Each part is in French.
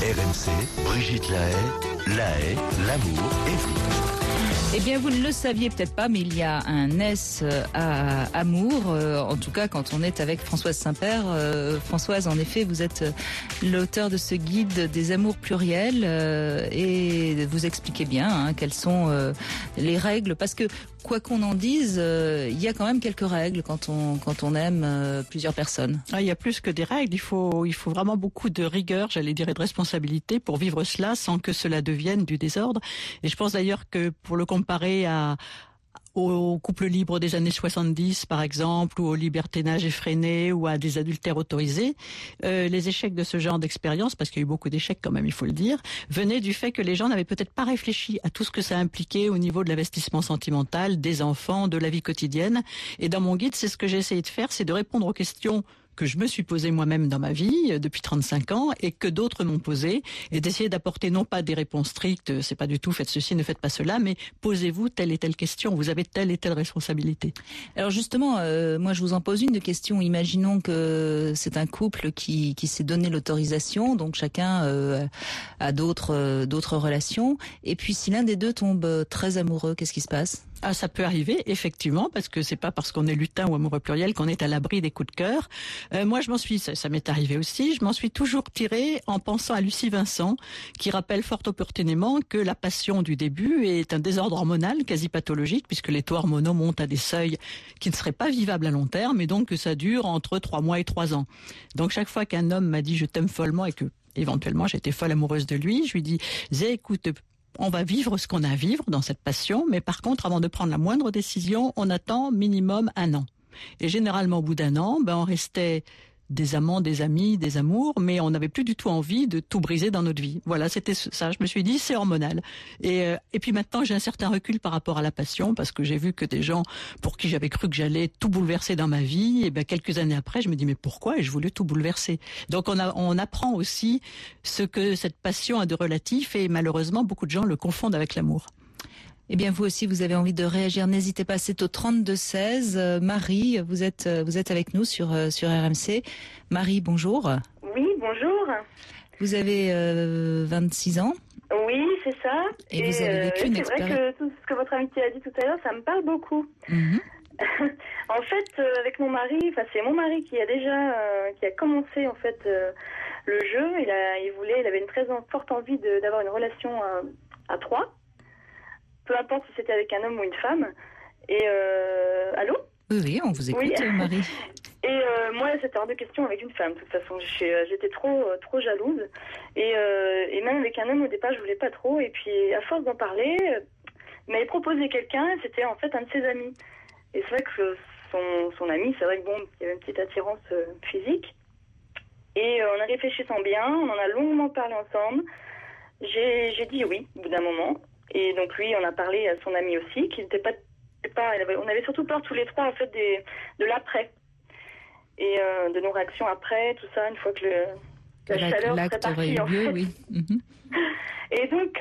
RMC, Brigitte Lahaye, l'amour et vous. Eh bien, vous ne le saviez peut-être pas, mais il y a un S à amour, en tout cas quand on est avec Françoise Saint-Père. Françoise, en effet, vous êtes l'auteur de ce guide des amours pluriels et vous expliquez bien quelles sont les règles, parce que quoi qu'on en dise, il y a quand même quelques règles quand on aime plusieurs personnes. Ah, il y a plus que des règles, il faut vraiment beaucoup de rigueur, j'allais dire, et de responsabilité pour vivre cela sans que cela devienne du désordre. Et je pense d'ailleurs que pour le comparer au couple libre des années 70 par exemple, ou au libertinage effréné, ou à des adultères autorisés, les échecs de ce genre d'expérience, parce qu'il y a eu beaucoup d'échecs quand même, il faut le dire, venaient du fait que les gens n'avaient peut-être pas réfléchi à tout ce que ça impliquait au niveau de l'investissement sentimental, des enfants, de la vie quotidienne. Et dans mon guide, c'est ce que j'ai essayé de faire, c'est de répondre aux questions que je me suis posé moi-même dans ma vie depuis 35 ans et que d'autres m'ont posé, et d'essayer d'apporter non pas des réponses strictes, c'est pas du tout faites ceci, ne faites pas cela, mais posez-vous telle et telle question, vous avez telle et telle responsabilité. Alors justement, moi je vous en pose une de question. Imaginons que c'est un couple qui s'est donné l'autorisation, donc chacun a d'autres relations, et puis si l'un des deux tombe très amoureux, qu'est-ce qui se passe ? Ah, ça peut arriver, effectivement, parce que c'est pas parce qu'on est lutin ou amoureux pluriel qu'on est à l'abri des coups de cœur. Moi, ça m'est arrivé aussi, je m'en suis toujours tirée en pensant à Lucie Vincent, qui rappelle fort opportunément que la passion du début est un désordre hormonal quasi pathologique, puisque les taux hormonaux montent à des seuils qui ne seraient pas vivables à long terme, et donc que ça dure entre 3 mois et 3 ans. Donc chaque fois qu'un homme m'a dit « je t'aime follement » et que éventuellement j'étais folle amoureuse de lui, je lui disais « écoute, on va vivre ce qu'on a à vivre dans cette passion, mais par contre, avant de prendre la moindre décision, on attend minimum 1 an. » Et généralement, au bout d'1 an, on restait des amants, des amis, des amours, mais on n'avait plus du tout envie de tout briser dans notre vie. Voilà, c'était ça. Je me suis dit, c'est hormonal. Et puis maintenant, j'ai un certain recul par rapport à la passion, parce que j'ai vu que des gens pour qui j'avais cru que j'allais tout bouleverser dans ma vie, et quelques années après, je me dis, mais pourquoi ai-je voulu tout bouleverser? Donc on apprend aussi ce que cette passion a de relatif, et malheureusement, beaucoup de gens le confondent avec l'amour. Eh bien, vous aussi, vous avez envie de réagir. N'hésitez pas, c'est au 32-16. Marie, vous êtes avec nous sur RMC. Marie, bonjour. Oui, bonjour. Vous avez 26 ans. Oui, c'est ça. Et vous avez vécu une expérience. C'est vrai que tout ce que votre invité a dit tout à l'heure, ça me parle beaucoup. Mm-hmm. En fait, avec mon mari, c'est mon mari qui a commencé en fait le jeu. Il avait une très forte envie d'avoir une relation à 3. Peu importe si c'était avec un homme ou une femme. Et allô ? Oui, on vous écoute, oui. Marie. Et moi, c'était hors de question avec une femme. De toute façon, j'étais trop jalouse. Et même avec un homme, au départ, je voulais pas trop. Et puis, à force d'en parler, il m'avait proposé quelqu'un. C'était en fait un de ses amis. Et c'est vrai que son ami, c'est vrai que il y avait une petite attirance physique. Et en y réfléchissant bien, on en a longuement parlé ensemble. J'ai dit oui, au bout d'un moment. Et donc lui, on a parlé à son ami aussi, qui n'était pas, on avait surtout peur tous les trois en fait de l'après et de nos réactions après, tout ça, une fois que la chaleur serait partie en fait. Oui. Mm-hmm. Et donc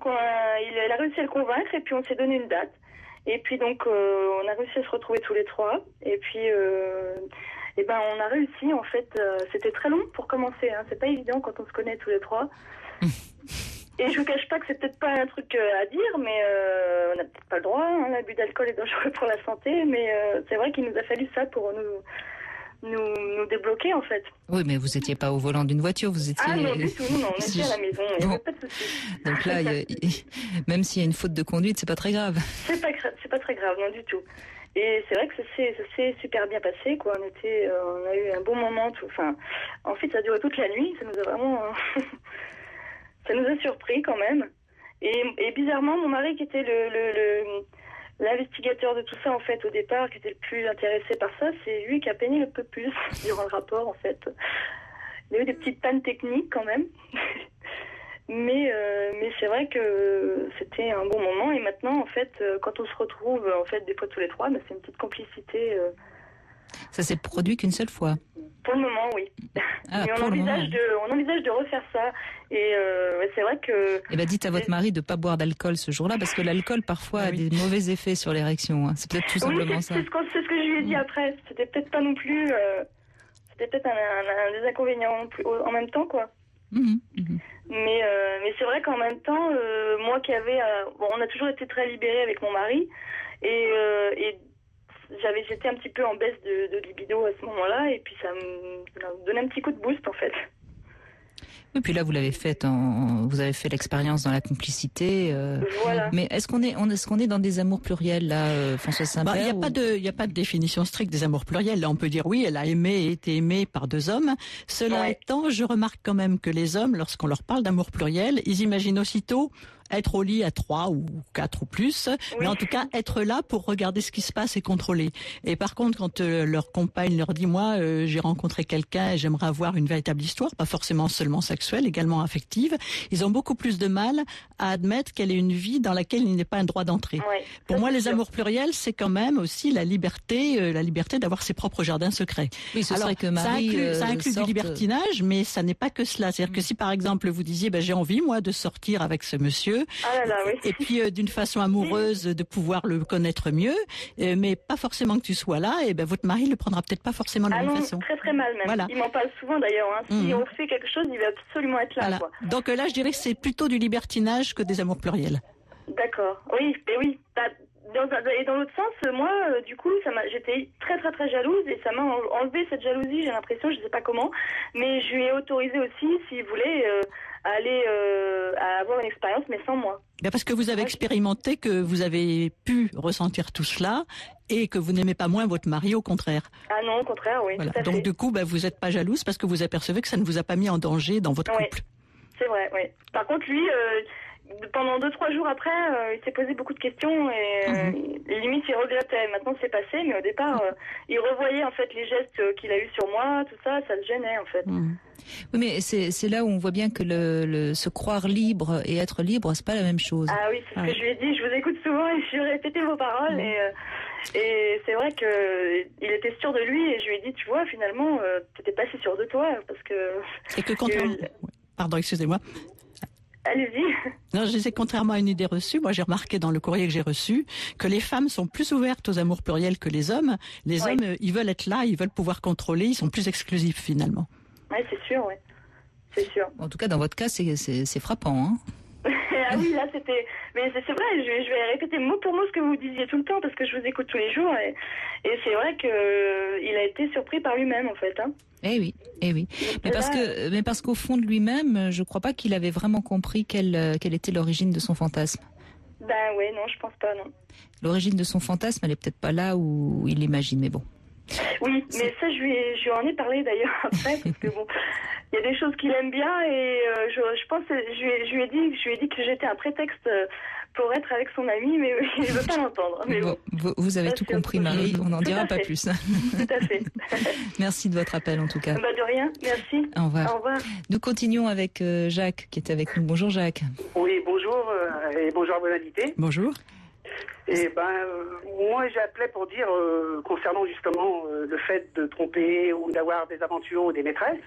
il a réussi à le convaincre, et puis on s'est donné une date. Et puis donc on a réussi à se retrouver tous les trois. Et puis on a réussi en fait. C'était très long pour commencer. C'est pas évident quand on se connaît tous les trois. Et je vous cache pas que c'est peut-être pas un truc à dire, mais on n'a peut-être pas le droit. L'abus d'alcool est dangereux pour la santé, mais c'est vrai qu'il nous a fallu ça pour nous débloquer en fait. Oui, mais vous étiez pas au volant d'une voiture, vous étiez. Ah non, du tout, non, on était à la maison, il n'y avait pas de souci. Donc là, même s'il y a une faute de conduite, c'est pas très grave. C'est pas très grave, non du tout. Et c'est vrai que ça s'est super bien passé, quoi. On a eu un bon moment, tout. Enfin, en fait, ça a duré toute la nuit. Ça nous a vraiment. Ça nous a surpris quand même. Et bizarrement, mon mari qui était l'investigateur de tout ça en fait au départ, qui était le plus intéressé par ça, c'est lui qui a peiné le peu plus durant le rapport en fait. Il y a eu des petites pannes techniques quand même. mais c'est vrai que c'était un bon moment, et maintenant en fait quand on se retrouve en fait des fois tous les trois, c'est une petite complicité. Ça s'est produit qu'une seule fois. Pour le moment, oui. Mais on envisage de refaire ça. Et c'est vrai que... Eh ben, dites à votre mari de ne pas boire d'alcool ce jour-là, parce que l'alcool, parfois, a des mauvais effets sur l'érection. C'est peut-être tout simplement ça. C'est ce que je lui ai dit après. C'était peut-être pas non plus... C'était peut-être un des inconvénients en même temps, quoi. Mmh. Mais c'est vrai qu'en même temps, moi qui avais... bon, on a toujours été très libérés avec mon mari. Et j'étais un petit peu en baisse de libido à ce moment-là. Et puis ça me donnait un petit coup de boost, en fait. Et puis là, vous l'avez fait vous avez fait l'expérience dans la complicité. Voilà. Mais est-ce qu'on est dans des amours pluriels là, Françoise Saint-Père? Il y a pas de définition stricte des amours pluriels. Là, on peut dire oui, elle a aimé et été aimée par 2 hommes. Cela étant, je remarque quand même que les hommes, lorsqu'on leur parle d'amour pluriel, ils imaginent aussitôt être au lit à 3 ou 4 ou plus, mais en tout cas être là pour regarder ce qui se passe et contrôler. Et par contre, quand leur compagne leur dit, moi, j'ai rencontré quelqu'un et j'aimerais avoir une véritable histoire, pas forcément seulement sexuelle, également affective, ils ont beaucoup plus de mal à admettre qu'elle est une vie dans laquelle il n'est pas un droit d'entrée. Pour moi, les amours pluriels, c'est quand même aussi la liberté d'avoir ses propres jardins secrets. Oui, alors, que Marie, ça inclut du libertinage, mais ça n'est pas que cela. C'est-à-dire que si par exemple vous disiez, j'ai envie moi de sortir avec ce monsieur, et puis d'une façon amoureuse de pouvoir le connaître mieux, mais pas forcément que tu sois là, et votre mari le prendra peut-être pas forcément de la même façon. Très très mal même. Voilà. Il m'en parle souvent d'ailleurs. Si on fait quelque chose, il va absolument être là. Voilà. Quoi. Donc là, je dirais que c'est plutôt du libertinage que des amours pluriels. D'accord. Oui, et oui. Et dans l'autre sens, moi, du coup, j'étais très très très jalouse et ça m'a enlevé cette jalousie. J'ai l'impression, je sais pas comment, mais je lui ai autorisé aussi, s'il voulait, à aller à avoir une expérience, mais sans moi. Parce que vous avez expérimenté, que vous avez pu ressentir tout cela et que vous n'aimez pas moins votre mari, au contraire. Ah non, au contraire, oui. Voilà. Tout à Donc fait. du coup, vous n'êtes pas jalouse parce que vous apercevez que ça ne vous a pas mis en danger dans votre couple. C'est vrai, oui. Par contre, lui, pendant 2-3 jours après, il s'est posé beaucoup de questions et limite il regrettait. Maintenant c'est passé, mais au départ, il revoyait en fait les gestes qu'il a eu sur moi, tout ça, ça le gênait en fait. Oui, mais c'est là où on voit bien que se croire libre et être libre, c'est pas la même chose. Ah oui, c'est ce que je lui ai dit. Je vous écoute souvent et je lui ai répété vos paroles et c'est vrai que il était sûr de lui et je lui ai dit, tu vois, finalement, t'étais pas si sûr de toi parce que. Et que contrairement. Pardon, excusez-moi. Allez-y. Non, je disais, contrairement à une idée reçue, moi j'ai remarqué dans le courrier que j'ai reçu que les femmes sont plus ouvertes aux amours pluriels que les hommes. Les hommes, ils veulent être là, ils veulent pouvoir contrôler, ils sont plus exclusifs finalement. Oui, c'est sûr, oui. C'est sûr. En tout cas, dans votre cas, c'est frappant, hein. Ah oui, là c'était... Mais c'est vrai, je vais répéter mot pour mot ce que vous disiez tout le temps parce que je vous écoute tous les jours et c'est vrai qu'il a été surpris par lui-même en fait. Hein. Eh oui. Mais parce qu'au fond de lui-même, je crois pas qu'il avait vraiment compris quelle était l'origine de son fantasme. Ben oui, non, je pense pas, non. L'origine de son fantasme, elle est peut-être pas là où il l'imagine, mais bon. Oui, mais ça, je lui en ai parlé d'ailleurs après, parce que bon, il y a des choses qu'il aime bien et je pense, je lui ai dit que j'étais un prétexte pour être avec son ami, mais il ne veut pas l'entendre. Mais bon, vous avez tout compris, Marie, on n'en dira pas plus. Tout à fait. Merci de votre appel en tout cas. De rien, merci. Au revoir. Au revoir. Nous continuons avec Jacques qui est avec nous. Bonjour Jacques. Oui, bonjour et bonjour à vos invités. Bonjour. Et moi j'appelais pour dire concernant justement le fait de tromper ou d'avoir des aventures ou des maîtresses,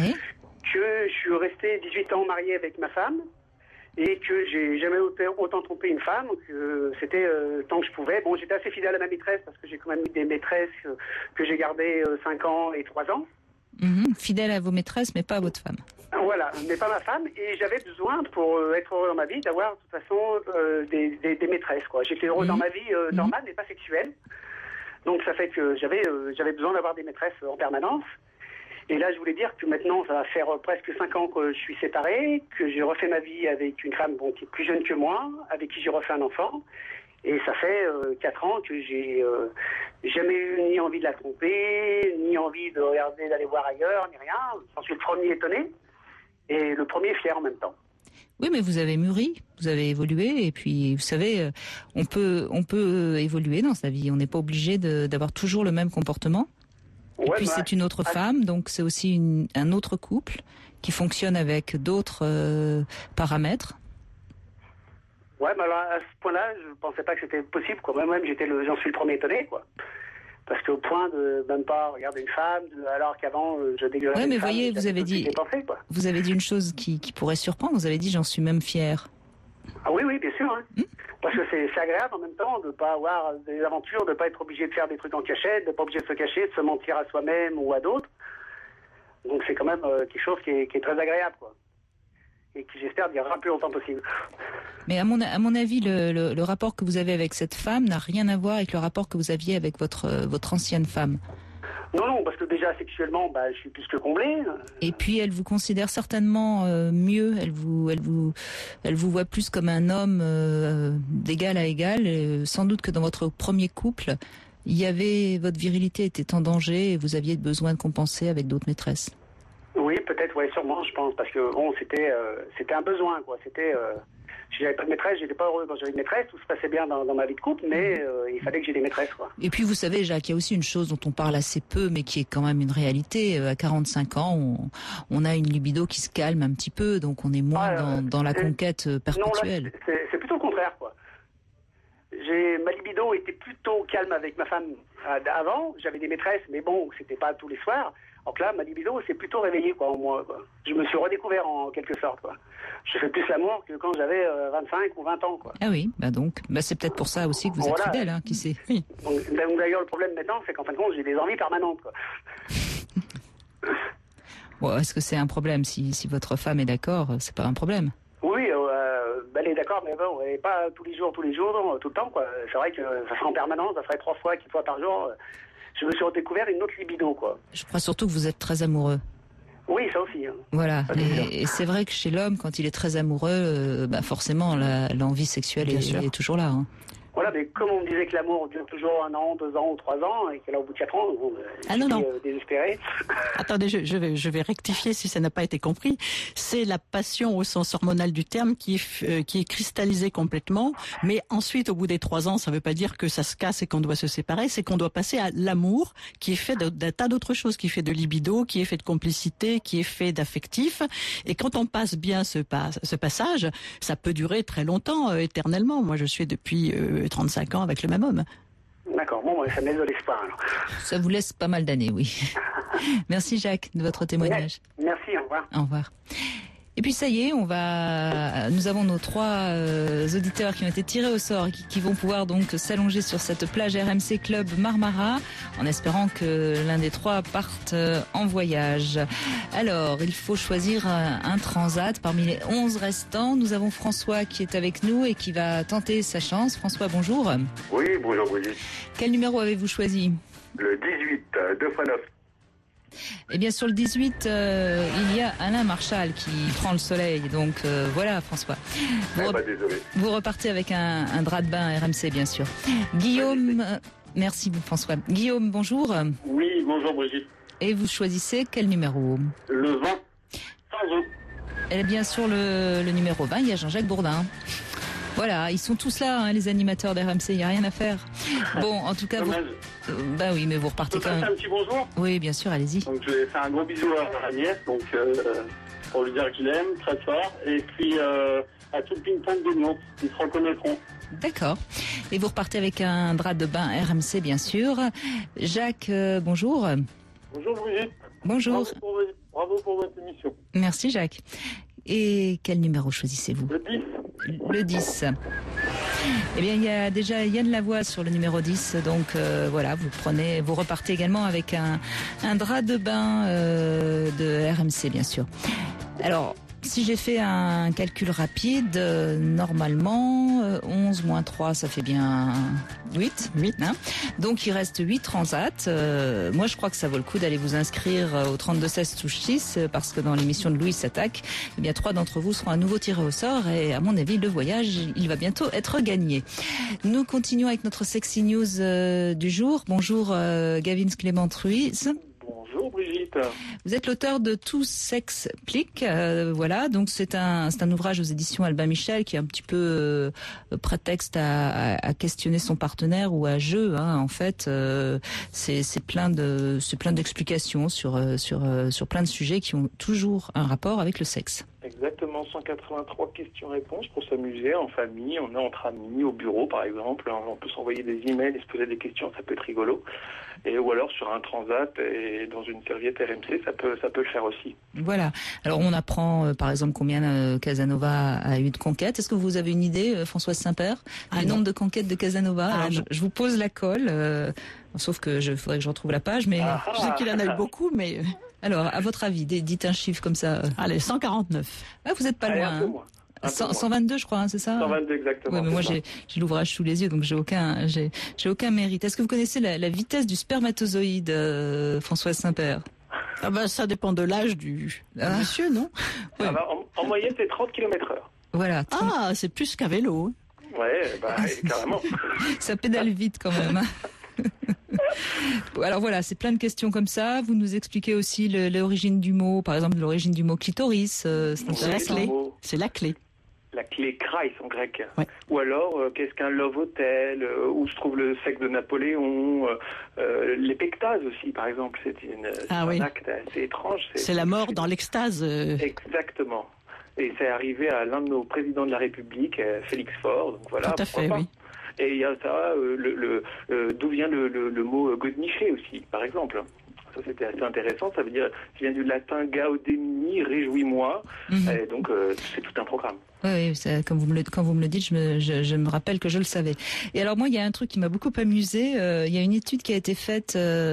que je suis resté 18 ans marié avec ma femme et que j'ai jamais autant trompé une femme, que c'était tant que je pouvais. Bon, j'étais assez fidèle à ma maîtresse parce que j'ai quand même eu des maîtresses que j'ai gardées 5 ans et 3 ans. Fidèle à vos maîtresses, mais pas à votre femme. Voilà, mais pas ma femme, et j'avais besoin, pour être heureux dans ma vie, d'avoir de toute façon des maîtresses, quoi. J'étais heureux dans ma vie normale, mais pas sexuelle. Donc ça fait que j'avais besoin d'avoir des maîtresses en permanence. Et là, je voulais dire que maintenant, ça va faire presque 5 ans que je suis séparé, que j'ai refait ma vie avec une femme qui est plus jeune que moi, avec qui j'ai refait un enfant. Et ça fait 4 ans que j'ai jamais eu ni envie de la tromper, ni envie de regarder, d'aller voir ailleurs, ni rien. J'en suis le premier étonné et le premier fier en même temps. Oui, mais vous avez mûri, vous avez évolué, et puis vous savez, on peut évoluer dans sa vie. On n'est pas obligé d'avoir toujours le même comportement. Et puis c'est une autre femme, donc c'est aussi un autre couple qui fonctionne avec d'autres paramètres. Ouais, mais alors à ce point-là, je pensais pas que c'était possible, quoi. Moi-même, j'en suis le premier étonné, quoi. Parce qu'au point de même pas regarder une femme, alors qu'avant, je dégueulais. Ouais, mais une femme, voyez, vous avez dit une chose qui pourrait surprendre. Vous avez dit, j'en suis même fière. Ah oui, bien sûr. Hein. Parce que c'est agréable en même temps de pas avoir des aventures, de pas être obligé de faire des trucs en cachette, de pas obligé de se cacher, de se mentir à soi-même ou à d'autres. Donc c'est quand même quelque chose qui est très agréable, quoi. et qui j'espère durera le plus longtemps possible. Mais à mon avis, le rapport que vous avez avec cette femme n'a rien à voir avec le rapport que vous aviez avec votre ancienne femme. Non, parce que déjà sexuellement, je suis plus que comblé. Et puis elle vous considère certainement mieux. Elle vous voit plus comme un homme d'égal à égal. Sans doute que dans votre premier couple, votre virilité était en danger et vous aviez besoin de compenser avec d'autres maîtresses. Oui, peut-être, sûrement, je pense, parce que bon, c'était un besoin, quoi. C'était si j'avais pas de maîtresse, j'étais pas heureux quand j'avais une maîtresse, tout se passait bien dans ma vie de couple, mais il fallait que j'ai des maîtresses, quoi. Et puis vous savez, Jacques, il y a aussi une chose dont on parle assez peu, mais qui est quand même une réalité. À 45 ans, on a une libido qui se calme un petit peu, donc on est moins dans la conquête perpétuelle. Non, là, c'est plutôt le contraire, quoi. Ma libido était plutôt calme avec ma femme avant. J'avais des maîtresses, mais bon, c'était pas tous les soirs. Donc là, ma libido s'est plutôt réveillée, quoi, en moi, quoi. Je me suis redécouvert en quelque sorte, quoi. Je fais plus l'amour que quand j'avais 25 ou 20 ans, quoi. Ah oui, c'est peut-être pour ça aussi que vous êtes fidèle, qui sait. Oui. Donc, d'ailleurs, le problème maintenant, c'est qu'en fin de compte, j'ai des envies permanentes, quoi. Bon, est-ce que c'est un problème si votre femme est d'accord? C'est pas un problème. Oui, elle est d'accord, mais bon, et pas tous les jours, tout le temps, quoi. C'est vrai que ça serait en permanence, ça ferait 3 fois, 4 fois par jour. Je me suis redécouvert une autre libido, quoi. Je crois surtout que vous êtes très amoureux. Oui, ça aussi. Voilà, et c'est vrai que chez l'homme, quand il est très amoureux, forcément, l'envie sexuelle est toujours là. Voilà, mais comme on me disait que l'amour dure toujours 1 an, 2 ans ou 3 ans, et qu'elle a au bout de 4 ans, non. Désespéré. Attendez, je vais rectifier si ça n'a pas été compris. C'est la passion au sens hormonal du terme qui est cristallisée complètement, mais ensuite, au bout des 3 ans, ça ne veut pas dire que ça se casse et qu'on doit se séparer, c'est qu'on doit passer à l'amour, qui est fait d'un tas d'autres choses, qui est fait de libido, qui est fait de complicité, qui est fait d'affectif. Et quand on passe bien ce passage, ça peut durer très longtemps, éternellement. Moi, je suis depuis 35 ans avec le même homme. D'accord, bon, ça me laisse de l'espoir alors. Ça vous laisse pas mal d'années, oui. Merci Jacques de votre témoignage. Merci, au revoir. Au revoir. Et puis ça y est, nous avons nos 3 auditeurs qui ont été tirés au sort et qui vont pouvoir donc s'allonger sur cette plage RMC Club Marmara en espérant que l'un des 3 parte en voyage. Alors, il faut choisir un transat parmi les 11 restants. Nous avons François qui est avec nous et qui va tenter sa chance. François, bonjour. Oui, bonjour Brigitte. Quel numéro avez-vous choisi? Le 18, 2 x 9. Eh bien, sur le 18, il y a Alain Marchal qui prend le soleil. Donc, voilà, François. Désolé. Vous repartez avec un drap de bain RMC, bien sûr. Guillaume, merci François. Guillaume, bonjour. Oui, bonjour Brigitte. Et vous choisissez quel numéro? Le 20, sans eau. Eh bien, sur le numéro 20, il y a Jean-Jacques Bourdin. Voilà, ils sont tous là, les animateurs d'RMC, il n'y a rien à faire. Bon, en tout cas, oui, mais vous repartez quand même. Un petit bonjour. Oui, bien sûr, allez-y. Donc, je vais faire un gros bisou à Agnès, donc pour lui dire que je l'aime très fort, et puis à tout le ping-pong de Lyon, ils se reconnaîtront. D'accord. Et vous repartez avec un drap de bain RMC, bien sûr. Jacques, bonjour. Bonjour Brigitte. Bonjour. Bravo pour votre émission. Merci Jacques. Et quel numéro choisissez-vous? Le 10. Le 10. Eh bien, il y a déjà Yann Lavoie sur le numéro 10. Donc voilà, vous repartez également avec un drap de bain de RMC, bien sûr. Alors, si j'ai fait un calcul rapide, normalement, 11 moins 3, ça fait bien 8. Hein. Donc, il reste 8 transats. Moi, je crois que ça vaut le coup d'aller vous inscrire au 32-16 touche 6, parce que dans l'émission de Louis s'attaque, eh bien, 3 d'entre vous seront à nouveau tirés au sort. Et à mon avis, le voyage, il va bientôt être gagné. Nous continuons avec notre Sexy News du jour. Bonjour, Gavin Clément-Ruiz. Bonjour Brigitte. Vous êtes l'auteur de Tout s'explique, voilà. Donc c'est un ouvrage aux éditions Albin Michel qui est un petit peu prétexte à questionner son partenaire ou à jeu. En fait, c'est plein d'explications sur plein de sujets qui ont toujours un rapport avec le sexe. Exactement, 183 questions-réponses pour s'amuser en famille, on est entre amis, au bureau par exemple, on peut s'envoyer des emails et se poser des questions, ça peut être rigolo. Ou alors sur un transat et dans une serviette RMC, ça peut le faire aussi. Voilà. Alors on apprend par exemple combien Casanova a eu de conquêtes. Est-ce que vous avez une idée, Françoise Saint-Père, du nombre de conquêtes de Casanova? Alors je vous pose la colle, sauf que faudrait que je retrouve la page, mais je sais qu'il en a eu beaucoup, mais Alors, à votre avis, dites un chiffre comme ça. Allez, 149. Ah, vous êtes pas Allez, loin. un peu moins. 122, je crois, hein, c'est ça? 122 exactement. Ouais, mais moi j'ai l'ouvrage sous les yeux, donc j'ai aucun mérite. Est-ce que vous connaissez la vitesse du spermatozoïde, Françoise Saint-Père? Ah ben, ça dépend de l'âge du monsieur, non? Ouais. Ah bah, en moyenne, c'est 30 km/h. Voilà. Ah, c'est plus qu'un vélo. Ouais, carrément. Ça pédale vite quand même. Hein. Alors voilà, c'est plein de questions comme ça. Vous nous expliquez aussi l'origine du mot, par exemple l'origine du mot clitoris. C'est intéressant. C'est la clé. La clé krais en grec. Ouais. Ou alors, qu'est-ce qu'un love hotel, où se trouve le sexe de Napoléon, les pectases aussi, par exemple. C'est un acte assez étrange. C'est la mort dans l'extase. Exactement. Et c'est arrivé à l'un de nos présidents de la République, Félix Faure. Donc voilà. Tout à fait, oui. Et il y a ça, d'où vient le mot godniché aussi, par exemple. Ça, c'était assez intéressant. Ça vient du latin gaudemini, réjouis-moi. Et donc, c'est tout un programme. Oui, quand vous me le dites, je me rappelle que je le savais. Et alors moi, il y a un truc qui m'a beaucoup amusé. Il y a une étude qui a été faite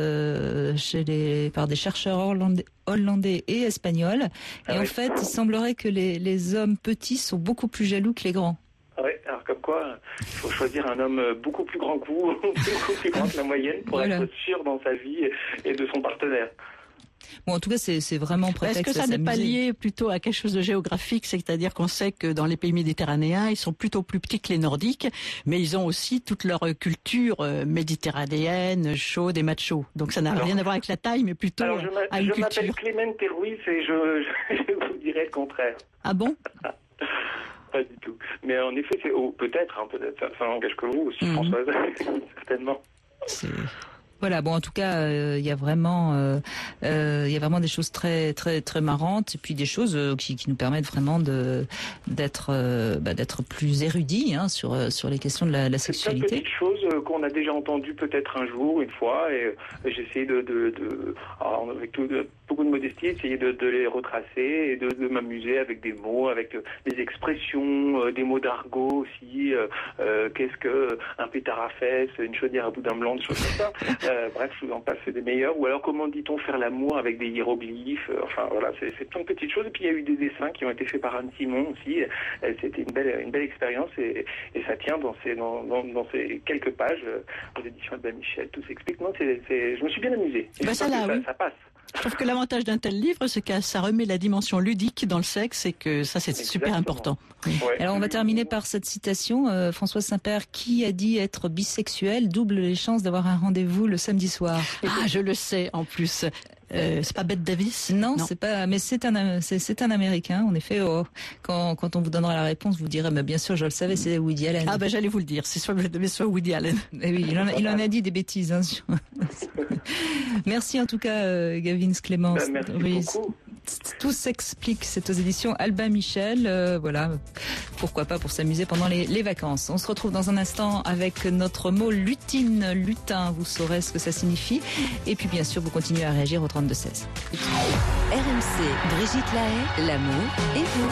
par des chercheurs hollandais et espagnols. Et en fait, il semblerait que les hommes petits sont beaucoup plus jaloux que les grands. Oui, alors comme quoi, il faut choisir un homme beaucoup plus grand que vous, beaucoup plus grand que la moyenne pour être sûr dans sa vie et de son partenaire. Bon, en tout cas, c'est vraiment prétexte. Est-ce que ça n'est pas lié plutôt à quelque chose de géographique? C'est-à-dire qu'on sait que dans les pays méditerranéens, ils sont plutôt plus petits que les Nordiques, mais ils ont aussi toute leur culture méditerranéenne, chaude et macho. Donc ça n'a rien à voir avec la taille, mais plutôt à une culture. Je m'appelle Clémente Ruiz et je vous dirais le contraire. Ah bon? Pas du tout. Mais en effet, c'est peut-être, ça n'engage que vous aussi, Françoise, certainement. Voilà, bon, en tout cas, il y a vraiment des choses très très très marrantes et puis des choses qui nous permettent vraiment d'être plus érudits sur les questions de la sexualité. C'est plein de petites choses qu'on a déjà entendues peut-être un jour, une fois, et j'ai essayé avec beaucoup de modestie, essayer de les retracer et de m'amuser avec des mots, avec des expressions, des mots d'argot aussi. Qu'est-ce que un pétard à fesses, une chaudière à boudin blanc, des choses comme ça. Bref, je vous en passe des meilleurs. Ou alors, comment dit-on faire l'amour avec des hiéroglyphes. Enfin, voilà, c'est plein de petites choses. Et puis, il y a eu des dessins qui ont été faits par Anne Simon aussi. C'était une belle expérience et ça tient dans ces quelques pages aux éditions de Michel. Tout s'explique. Non, je me suis bien amusé. Et ça passe. Je trouve que l'avantage d'un tel livre, c'est que ça remet la dimension ludique dans le sexe et que ça, c'est super important. Ouais. Alors, on va terminer par cette citation. Françoise Saint-Père, qui a dit être bisexuel double les chances d'avoir un rendez-vous le samedi soir? Ah, je le sais, en plus. C'est pas Bette Davis? Non, c'est pas, mais c'est un Américain, en effet. Quand on vous donnera la réponse, vous direz, mais bien sûr, je le savais, c'est Woody Allen. Ah, j'allais vous le dire. C'est soit Bette Davis, soit Woody Allen. Et oui, il en a dit des bêtises, hein. Merci en tout cas, Gavin Clémence. Merci beaucoup. Tout s'explique, c'est aux éditions Albin Michel. Voilà, pourquoi pas pour s'amuser pendant les vacances. On se retrouve dans un instant avec notre mot lutine, lutin. Vous saurez ce que ça signifie. Et puis bien sûr, vous continuez à réagir au 32-16. RMC, Brigitte Lahaie, l'amour et vous.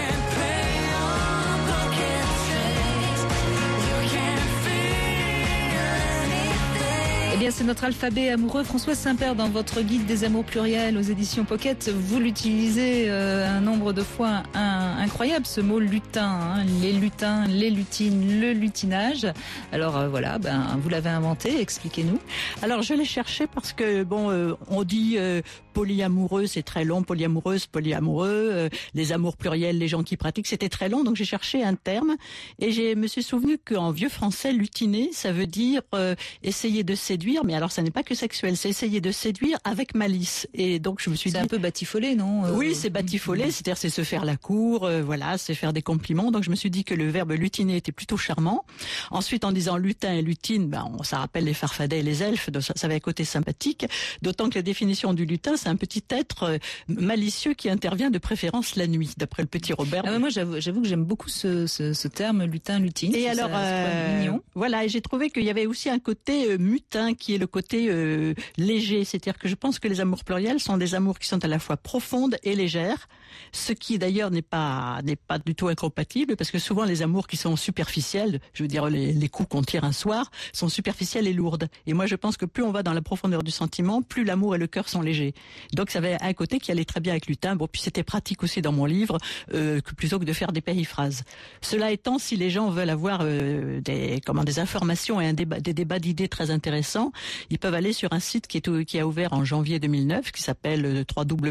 Eh bien, c'est notre alphabet amoureux. Françoise Saint-Père, dans votre guide des amours pluriels aux éditions Pocket, vous l'utilisez un nombre de fois incroyable, ce mot lutin, les lutins, les lutines, le lutinage. Alors voilà, vous l'avez inventé, expliquez-nous. Alors je l'ai cherché parce que on dit polyamoureux, c'est très long, polyamoureuse, polyamoureux, les amours pluriels, les gens qui pratiquent, c'était très long, donc j'ai cherché un terme et je me suis souvenu qu'en vieux français, lutiner, ça veut dire essayer de séduire, mais alors ça n'est pas que sexuel, c'est essayer de séduire avec malice. Et donc je me suis dit... C'est un peu batifolé, non? Oui, c'est batifolé, c'est-à-dire c'est se faire la cour, voilà, c'est faire des compliments. Donc je me suis dit que le verbe lutiner était plutôt charmant. Ensuite, en disant lutin et lutine, ça rappelle les farfadets et les elfes, donc ça avait un côté sympathique. D'autant que la définition du lutin, c'est un petit être malicieux qui intervient de préférence la nuit, d'après le petit Robert. Moi, j'avoue que j'aime beaucoup ce terme lutin, lutine. Et alors, mignon. Voilà, et j'ai trouvé qu'il y avait aussi un côté mutin qui est le côté léger. C'est-à-dire que je pense que les amours pluriels sont des amours qui sont à la fois profondes et légères, ce qui d'ailleurs n'est pas du tout incompatible, parce que souvent les amours qui sont superficiels, je veux dire les coups qu'on tire un soir, sont superficiels et lourdes. Et moi je pense que plus on va dans la profondeur du sentiment, plus l'amour et le cœur sont légers. Donc ça avait un côté qui allait très bien avec Lutin. Bon, puis c'était pratique aussi dans mon livre, plutôt que de faire des périphrases. Cela étant, si les gens veulent avoir des informations et des débats d'idées très intéressants, ils peuvent aller sur un site qui a ouvert en janvier 2009, qui s'appelle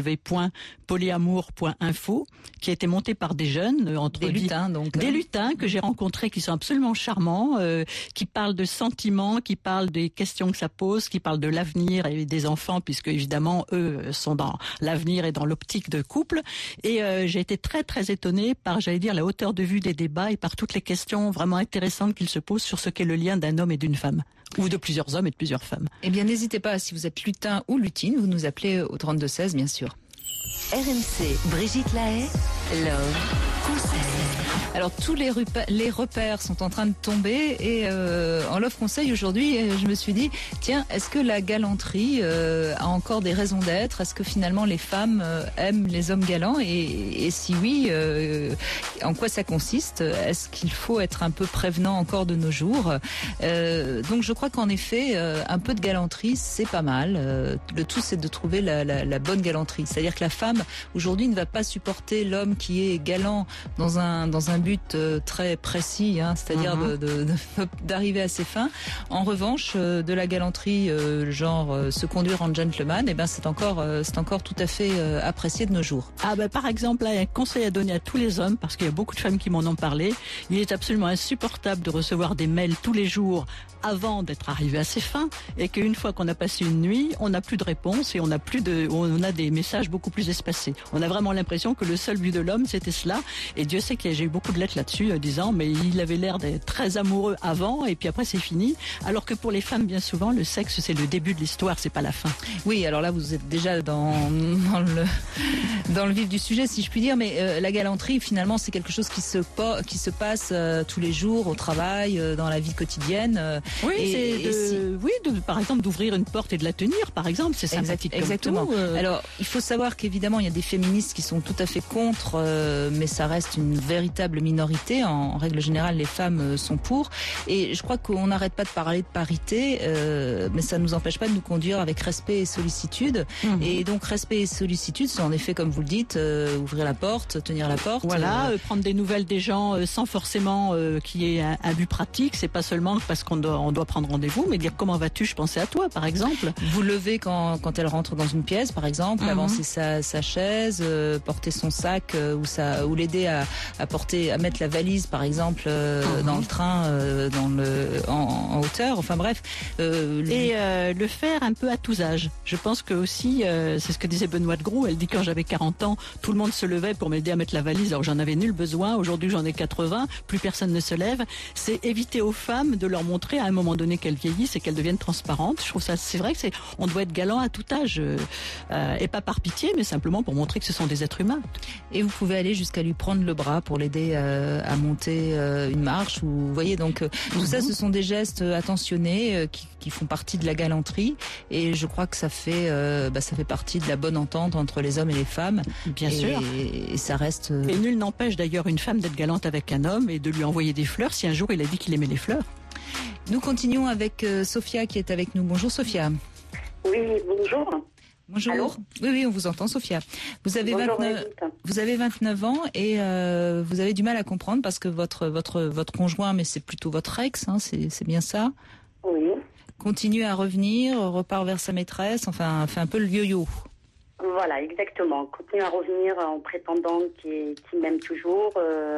www.polyamour.info, qui a été monté par des jeunes, des lutins que j'ai rencontrés, qui sont absolument charmants, qui parlent de sentiments, qui parlent des questions que ça pose, qui parlent de l'avenir et des enfants, puisque évidemment eux sont dans l'avenir et dans l'optique de couple. Et j'ai été très très étonnée par, j'allais dire, la hauteur de vue des débats et par toutes les questions vraiment intéressantes qu'ils se posent sur ce qu'est le lien d'un homme et d'une femme, ou de plusieurs hommes et de plusieurs femmes. Eh bien, n'hésitez pas, si vous êtes lutin ou lutine, vous nous appelez au 3216, bien sûr. RMC, Brigitte Lahaie, Love Conseil. Alors tous les repères sont en train de tomber et en Love Conseil aujourd'hui, je me suis dit, tiens, est-ce que la galanterie a encore des raisons d'être? Est-ce que finalement les femmes aiment les hommes galants et si oui, en quoi ça consiste? Est-ce qu'il faut être un peu prévenant encore de nos jours? Donc je crois qu'en effet, un peu de galanterie, c'est pas mal. Le tout, c'est de trouver la bonne galanterie. C'est-à-dire que la femme, aujourd'hui, ne va pas supporter l'homme qui est galant dans un but très précis, hein, c'est-à-dire d'arriver à ses fins. En revanche, de la galanterie, genre se conduire en gentleman, eh ben c'est encore tout à fait apprécié de nos jours. Ah ben par exemple, là, un conseil à donner à tous les hommes, parce qu'il y a beaucoup de femmes qui m'en ont parlé. Il est absolument insupportable de recevoir des mails tous les jours avant d'être arrivé à ses fins, et qu'une fois qu'on a passé une nuit, on n'a plus de réponse et on a des messages beaucoup plus espacés. On a vraiment l'impression que le seul but de l'homme, c'était cela. Et Dieu sait que j'ai eu beaucoup de lettres là-dessus, disant mais il avait l'air d'être très amoureux avant et puis après c'est fini. Alors que pour les femmes, bien souvent, le sexe c'est le début de l'histoire, c'est pas la fin. Oui, alors là vous êtes déjà dans le vif du sujet, si je puis dire, mais la galanterie finalement c'est quelque chose qui se passe tous les jours au travail, dans la vie quotidienne. Oui, par exemple d'ouvrir une porte et de la tenir, par exemple, c'est sympathique. Exactement. Comme tout. Alors il faut savoir qu'évidemment il y a des féministes qui sont tout à fait contre, mais ça reste une véritable minorité. En règle générale, les femmes sont pour. Et je crois qu'on n'arrête pas de parler de parité, mais ça ne nous empêche pas de nous conduire avec respect et sollicitude. Et donc respect et sollicitude, c'est en effet, comme vous le dites, ouvrir la porte, tenir la porte. Voilà, prendre des nouvelles des gens sans forcément qu'il y ait un but pratique. C'est pas seulement parce qu'on doit prendre rendez-vous, mais dire comment vas-tu, je pensais à toi, par exemple. Vous levez quand elle rentre dans une pièce, par exemple, avancer sa chaise, porter son sac ou l'aider à mettre la valise, par exemple, dans le train, en hauteur. Enfin bref. Le faire un peu à tous âges. Je pense que aussi, c'est ce que disait Benoît de Groux. Elle dit quand j'avais 40 ans, tout le monde se levait pour m'aider à mettre la valise. Alors j'en avais nul besoin. Aujourd'hui, j'en ai 80. Plus personne ne se lève. C'est éviter aux femmes de leur montrer à un moment donné qu'elles vieillissent et qu'elles deviennent transparentes. Je trouve ça, c'est vrai que on doit être galant à tout âge, et pas par pitié, mais simplement pour montrer que ce sont des êtres humains. Et vous pouvez aller jusqu'à lui prendre le bras pour l'aider à monter une marche. Vous voyez, donc tout ça, ce sont des gestes attentionnés qui font partie de la galanterie. Et je crois que ça fait partie de la bonne entente entre les hommes et les femmes. Bien sûr. Et ça reste. Et nul n'empêche d'ailleurs une femme d'être galante avec un homme et de lui envoyer des fleurs si un jour il a dit qu'il aimait les fleurs. Nous continuons avec Sophia qui est avec nous. Bonjour Sophia. Oui, bonjour. Bonjour. Allô ? Oui, on vous entend, Sophia. Vous avez 29 ans et vous avez du mal à comprendre parce que votre conjoint, mais c'est plutôt votre ex, hein, c'est bien ça ? Oui. Continue à revenir, repart vers sa maîtresse, enfin, fait un peu le yo-yo. Voilà, exactement. Continue à revenir en prétendant qu'il m'aime toujours,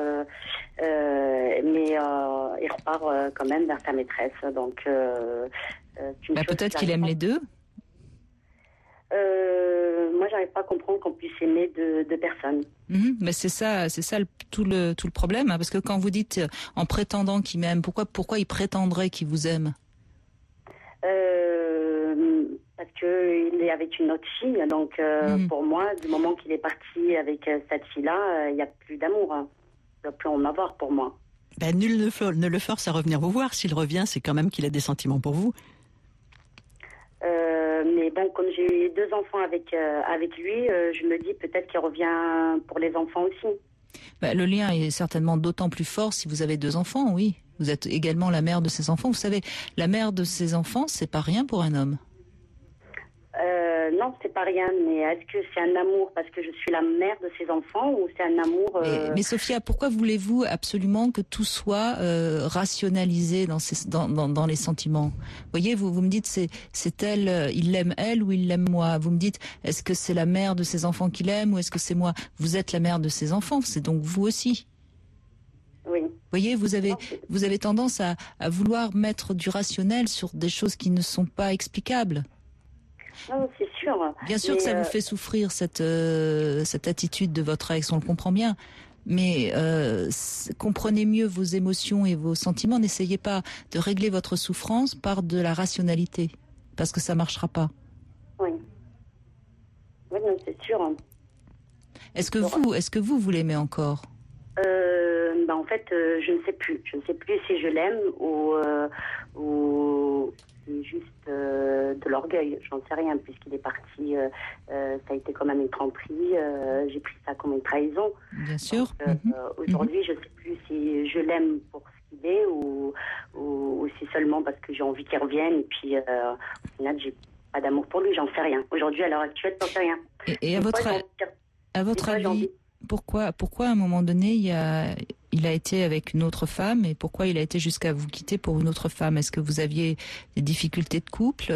mais il repart quand même vers sa maîtresse. Donc, peut-être qu'il aime les deux. Moi, j'arrive pas à comprendre qu'on puisse aimer deux personnes. Mais c'est ça tout le problème, hein, parce que quand vous dites en prétendant qu'il m'aime, pourquoi il prétendrait qu'il vous aime ? Parce qu'il est avec une autre fille, donc pour moi, du moment qu'il est parti avec cette fille-là, il n'y a plus d'amour. Hein. Il n'y a plus en avoir pour moi. Nul ne le force à revenir vous voir. S'il revient, c'est quand même qu'il a des sentiments pour vous. mais bon, comme j'ai eu 2 enfants avec lui, je me dis peut-être qu'il revient pour les enfants aussi. Le lien est certainement d'autant plus fort si vous avez 2 enfants, oui. Vous êtes également la mère de ces enfants. Vous savez, la mère de ces enfants, c'est pas rien pour un homme. Non, c'est pas rien, mais est-ce que c'est un amour parce que je suis la mère de ces enfants ou c'est un amour... Mais Sophia, pourquoi voulez-vous absolument que tout soit rationalisé dans les sentiments? Vous voyez, vous me dites c'est elle, il l'aime elle ou il l'aime moi. Vous me dites, est-ce que c'est la mère de ses enfants qu'il aime ou est-ce que c'est moi? Vous êtes la mère de ses enfants, c'est donc vous aussi. Oui. Vous voyez, vous avez tendance à vouloir mettre du rationnel sur des choses qui ne sont pas explicables. Non, c'est sûr. Bien sûr que ça vous fait souffrir cette attitude de votre ex, on le comprend bien. Mais comprenez mieux vos émotions et vos sentiments. N'essayez pas de régler votre souffrance par de la rationalité, parce que ça marchera pas. Oui. Oui, non, c'est sûr. Est-ce que vous l'aimez encore? En fait, je ne sais plus. Je ne sais plus si je l'aime ou c'est juste de l'orgueil. J'en sais rien, puisqu'il est parti. Ça a été comme une tromperie. J'ai pris ça comme une trahison. Bien sûr. Donc, aujourd'hui, je ne sais plus si je l'aime pour ce qu'il est ou si seulement parce que j'ai envie qu'il revienne. Et puis, au final, j'ai pas d'amour pour lui. J'en sais rien. Aujourd'hui, à l'heure actuelle, j'en sais rien. Et à votre avis, pourquoi à un moment donné, il a été avec une autre femme et pourquoi il a été jusqu'à vous quitter pour une autre femme? Est-ce que vous aviez des difficultés de couple?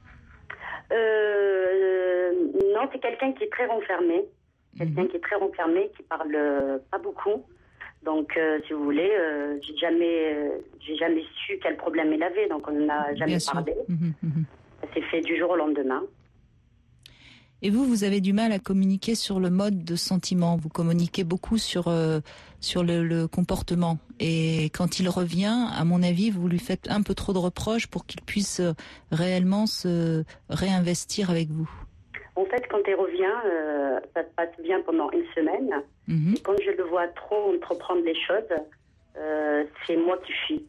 Non, c'est quelqu'un qui est très renfermé. Quelqu'un qui est très renfermé, qui parle pas beaucoup. Donc, si vous voulez, j'ai jamais su quel problème il avait. Donc, on n'en a jamais parlé. Ça s'est fait du jour au lendemain. Et vous avez du mal à communiquer sur le mode de sentiment. Vous communiquez beaucoup sur le comportement. Et quand il revient, à mon avis, vous lui faites un peu trop de reproches pour qu'il puisse réellement se réinvestir avec vous. En fait, quand il revient, ça se passe bien pendant une semaine. Et quand je le vois trop entreprendre les choses, c'est moi qui fuis.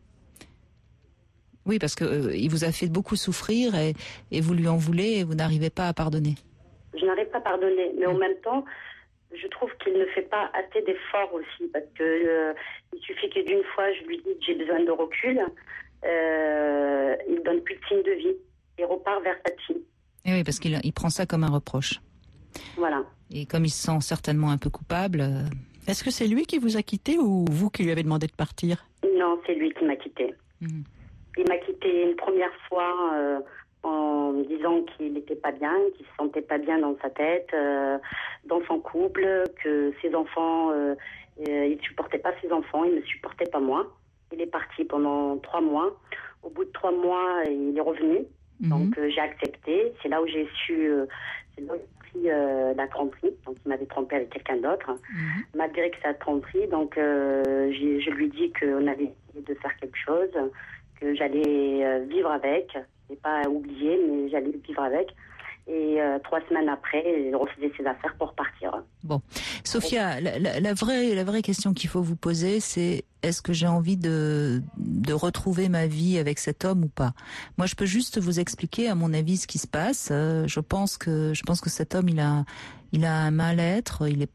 Oui, parce que il vous a fait beaucoup souffrir et vous lui en voulez et vous n'arrivez pas à pardonner. Je n'arrive pas à pardonner, mais en même temps, je trouve qu'il ne fait pas assez d'efforts aussi, parce que il suffit que d'une fois je lui dis que j'ai besoin de recul, il donne plus de signe de vie, il repart vers sa fille. Et oui, parce qu'il prend ça comme un reproche. Voilà. Et comme il se sent certainement un peu coupable. Est-ce que c'est lui qui vous a quitté ou vous qui lui avez demandé de partir? Non, c'est lui qui m'a quitté. Il m'a quitté une première fois en me disant qu'il n'était pas bien, qu'il se sentait pas bien dans sa tête, dans son couple, que ses enfants, il supportait pas ses enfants, il ne supportait pas moi. Il est parti pendant 3 mois. Au bout de 3 mois, il est revenu. Donc j'ai accepté. C'est là où j'ai su, c'est là où j'ai pris la tromperie. Donc il m'avait trompé avec quelqu'un d'autre. Malgré que ça tromperie, donc je lui dis qu'on avait essayé de faire quelque chose, que j'allais vivre avec. Je n'ai pas oublié, mais j'allais vivre avec. Et 3 semaines après, il refusait ses affaires pour partir. Bon, Sophia, la vraie question qu'il faut vous poser, c'est est-ce que j'ai envie de retrouver ma vie avec cet homme ou pas? Moi, je peux juste vous expliquer, à mon avis, ce qui se passe. Je pense que cet homme, il a un mal-être. Il est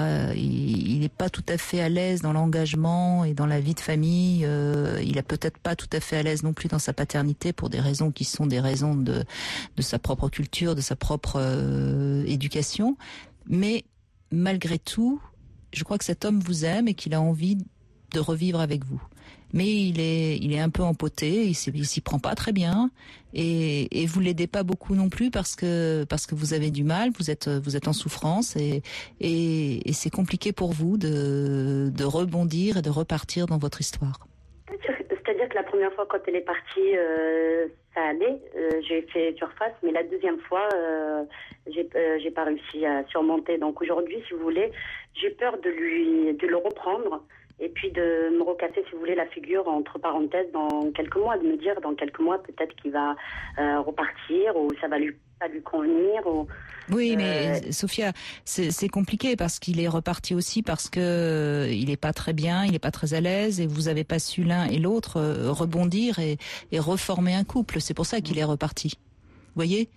pas tout à fait à l'aise dans l'engagement et dans la vie de famille. Il est peut-être pas tout à fait à l'aise non plus dans sa paternité pour des raisons qui sont des raisons de sa propre culture, de sa propre éducation. Mais malgré tout, je crois que cet homme vous aime et qu'il a envie de revivre avec vous. Mais il est un peu empoté, il s'y prend pas très bien et vous l'aidez pas beaucoup non plus parce que vous avez du mal, vous êtes en souffrance et c'est compliqué pour vous de rebondir et de repartir dans votre histoire. C'est-à-dire que la première fois quand elle est partie, ça allait, j'ai fait surface, mais la deuxième fois, j'ai pas réussi à surmonter. Donc aujourd'hui, si vous voulez, j'ai peur de le reprendre. Et puis de me recasser, si vous voulez, la figure entre parenthèses dans quelques mois, de me dire dans quelques mois peut-être qu'il va repartir ou ça va pas lui convenir. Oui, mais Sophia, c'est compliqué parce qu'il est reparti aussi parce que il est pas très bien, il est pas très à l'aise et vous avez pas su l'un et l'autre rebondir et reformer un couple. C'est pour ça qu'il est reparti. Vous voyez ?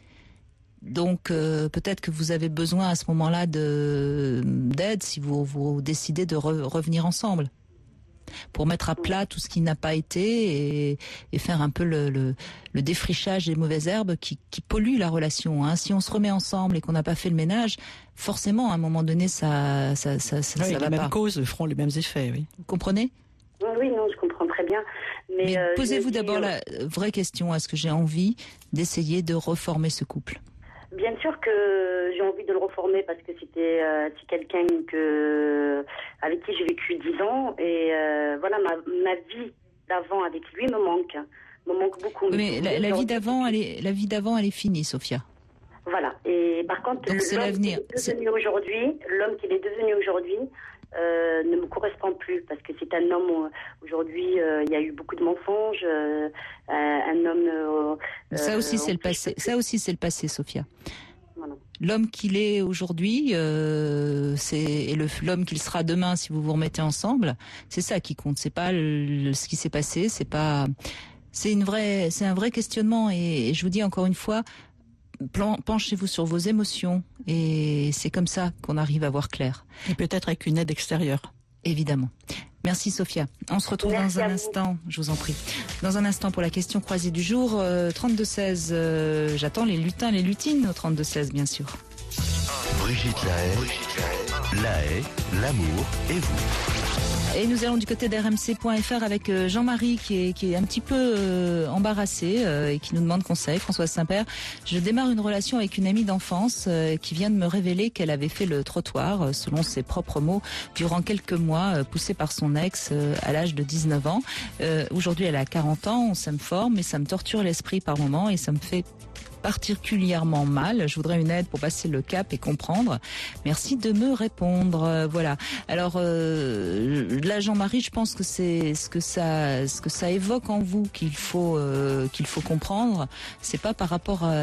Donc peut-être que vous avez besoin à ce moment-là d'aide si vous décidez de revenir ensemble pour mettre à plat tout ce qui n'a pas été et faire un peu le défrichage des mauvaises herbes qui polluent la relation. Hein. Si on se remet ensemble et qu'on n'a pas fait le ménage, forcément à un moment donné ça va pas. Les mêmes causes feront les mêmes effets. Oui. Vous comprenez ? Oui, non, je comprends très bien. Mais posez-vous d'abord la vraie question, est-ce que j'ai envie d'essayer de reformer ce couple ? Bien sûr que j'ai envie de le reformer parce que c'est quelqu'un avec qui j'ai vécu 10 ans et voilà, ma vie d'avant avec lui me manque beaucoup. Mais la vie d'avant, elle est finie, Sophia. Voilà. Et par contre, donc c'est l'avenir. L'homme qu'il est devenu aujourd'hui ne me correspond plus parce que c'est un homme aujourd'hui. Il y a eu beaucoup de mensonges. Un homme. Ça aussi, c'est le passé. Ça aussi, c'est le passé, Sophia. Voilà. L'homme qu'il est aujourd'hui, et l'homme qu'il sera demain si vous vous remettez ensemble. C'est ça qui compte. C'est pas ce qui s'est passé. C'est un vrai questionnement. Et je vous dis encore une fois. Penchez-vous sur vos émotions et c'est comme ça qu'on arrive à voir clair. Et peut-être avec une aide extérieure. Évidemment. Merci Sophia. On se retrouve dans un instant, je vous en prie. Dans un instant pour la question croisée du jour, 32-16, j'attends les lutins, les lutines au 32-16 bien sûr. Brigitte Lahaye, l'amour et vous. Et nous allons du côté d'RMC.fr avec Jean-Marie qui est un petit peu embarrassé et qui nous demande conseil. Françoise Saint-Père, je démarre une relation avec une amie d'enfance qui vient de me révéler qu'elle avait fait le trottoir, selon ses propres mots, durant quelques mois, poussée par son ex à l'âge de 19 ans. Aujourd'hui, elle a 40 ans, on s'aime fort, mais ça me torture l'esprit par moments et ça me fait particulièrement mal. Je voudrais une aide pour passer le cap et comprendre. Merci de me répondre. Voilà. Alors là, Jean-Marie, je pense que c'est ce que ça évoque en vous qu'il faut comprendre. C'est pas par rapport à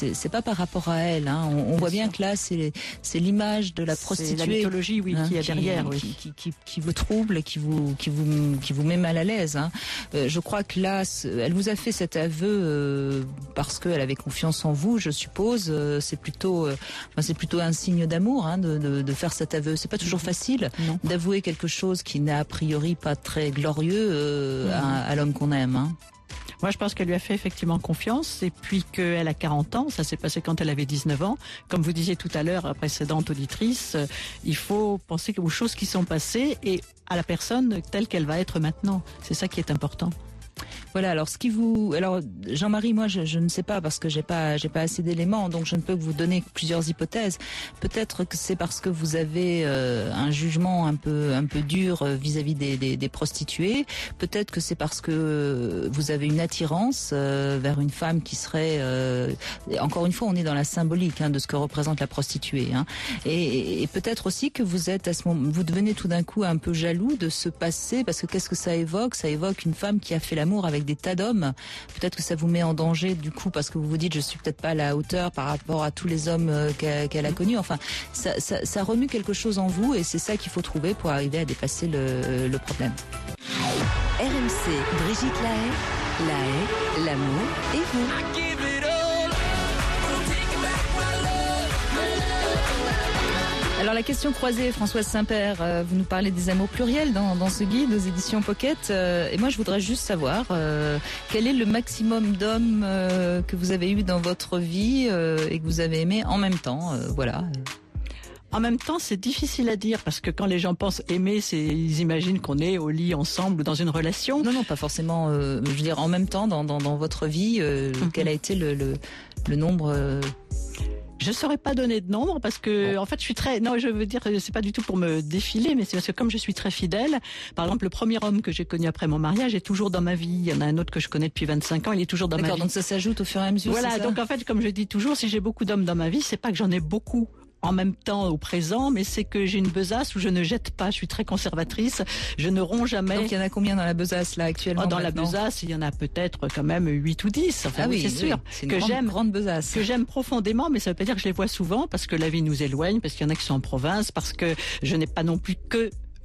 elle. Hein. On voit bien que là, c'est l'image de la prostituée. C'est la mythologie, oui, qui est derrière, qui vous trouble et qui vous met mal à l'aise. Hein. Je crois que là, elle vous a fait cet aveu parce qu'elle avait confiance en vous, je suppose. C'est plutôt un signe d'amour hein, de faire cet aveu. C'est pas toujours facile d'avouer quelque chose qui n'est a priori pas très glorieux à l'homme qu'on aime. Hein. Moi, je pense qu'elle lui a fait effectivement confiance et puis qu'elle a 40 ans. Ça s'est passé quand elle avait 19 ans. Comme vous disiez tout à l'heure, la précédente auditrice, il faut penser aux choses qui sont passées et à la personne telle qu'elle va être maintenant. C'est ça qui est important. Voilà, alors Jean-Marie, moi je ne sais pas parce que j'ai pas assez d'éléments, donc je ne peux que vous donner plusieurs hypothèses. Peut-être que c'est parce que vous avez un jugement un peu dur vis-à-vis des prostituées. Peut-être que c'est parce que vous avez une attirance vers une femme qui serait encore une fois, on est dans la symbolique de ce que représente la prostituée. Hein. Et peut-être aussi que vous êtes à ce moment, vous devenez tout d'un coup un peu jaloux de ce passé parce que qu'est-ce que ça évoque ? Ça évoque une femme qui a fait l'amour avec des tas d'hommes. Peut-être que ça vous met en danger du coup parce que vous vous dites je suis peut-être pas à la hauteur par rapport à tous les hommes qu'elle a connus. Enfin, ça remue quelque chose en vous et c'est ça qu'il faut trouver pour arriver à dépasser le problème. RMC, Brigitte Lahaye, l'amour et vous. Alors la question croisée, Françoise Saint-Père, vous nous parlez des amours pluriels dans ce guide aux éditions Pocket. Et moi je voudrais juste savoir quel est le maximum d'hommes que vous avez eu dans votre vie et que vous avez aimé en même temps. Voilà. En même temps, c'est difficile à dire parce que quand les gens pensent aimer, ils imaginent qu'on est au lit ensemble ou dans une relation. Non, pas forcément. Je veux dire, en même temps, dans votre vie, quel a été le nombre Je saurais pas donner de nombre parce que, en fait, je veux dire, c'est pas du tout pour me défiler, mais c'est parce que comme je suis très fidèle, par exemple, le premier homme que j'ai connu après mon mariage est toujours dans ma vie. Il y en a un autre que je connais depuis 25 ans, il est toujours dans ma vie. D'accord, donc ça s'ajoute au fur et à mesure. Voilà, c'est ça ? donc en fait, comme je dis toujours, si j'ai beaucoup d'hommes dans ma vie, c'est pas que j'en ai beaucoup en même temps au présent, mais c'est que j'ai une besace où je ne jette pas, je suis très conservatrice, je ne romps jamais. Donc il y en a combien dans la besace là actuellement ? Dans la besace, il y en a peut-être quand même 8 ou 10, enfin oui, c'est sûr. C'est une grande besace. Que j'aime profondément, mais ça veut pas dire que je les vois souvent, parce que la vie nous éloigne, parce qu'il y en a qui sont en province, parce que je n'ai pas non plus que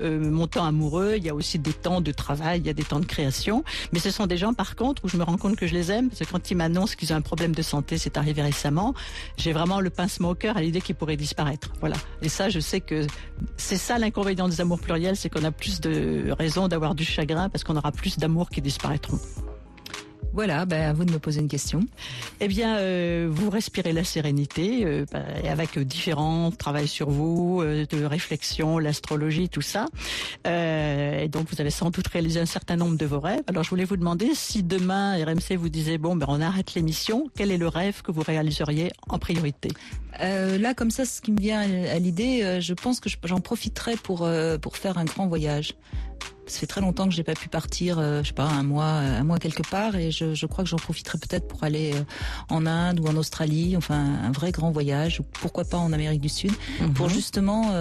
mon temps amoureux, il y a aussi des temps de travail, il y a des temps de création. Mais ce sont des gens, par contre, où je me rends compte que je les aime, parce que quand ils m'annoncent qu'ils ont un problème de santé, c'est arrivé récemment, j'ai vraiment le pincement au cœur à l'idée qu'ils pourraient disparaître. Voilà. Et ça, je sais que c'est ça l'inconvénient des amours pluriels, c'est qu'on a plus de raisons d'avoir du chagrin parce qu'on aura plus d'amours qui disparaîtront. Voilà, à vous de me poser une question. Eh bien, vous respirez la sérénité avec différents travail sur vous, de réflexion, l'astrologie, tout ça. Et donc, vous avez sans doute réalisé un certain nombre de vos rêves. Alors, je voulais vous demander si demain RMC vous disait on arrête l'émission, quel est le rêve que vous réaliseriez en priorité? Là, comme ça, ce qui me vient à l'idée, je pense que j'en profiterai pour faire un grand voyage. Ça fait très longtemps que j'ai pas pu partir, je sais pas, un mois quelque part, et je crois que j'en profiterai peut-être pour aller en Inde ou en Australie, enfin un vrai grand voyage, ou pourquoi pas en Amérique du Sud, pour justement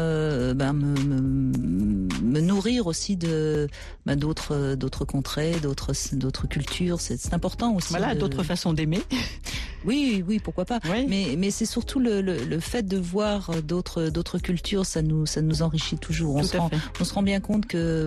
me nourrir aussi de d'autres contrées, d'autres cultures. C'est important aussi. Voilà, d'autres façons d'aimer. Oui, pourquoi pas. Oui. Mais c'est surtout le fait de voir d'autres cultures, ça nous enrichit toujours. On se rend bien compte que